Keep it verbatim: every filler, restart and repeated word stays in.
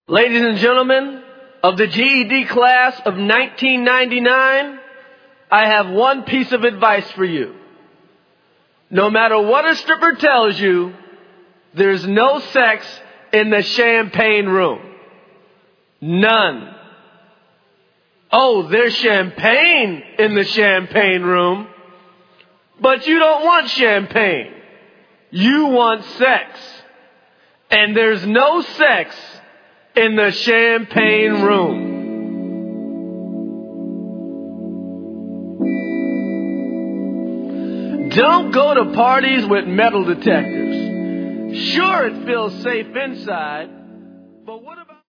Ladies and gentlemen of the G E D class of nineteen ninety-nine, I have one piece of advice for you. No matter what a stripper tells you, there's no sex in the champagne room. None. Oh, there's champagne in the champagne room, but you don't want champagne. You want sex. And there's no sex in the champagne room. Don't go to parties with metal detectors. Sure, it feels safe inside, but what about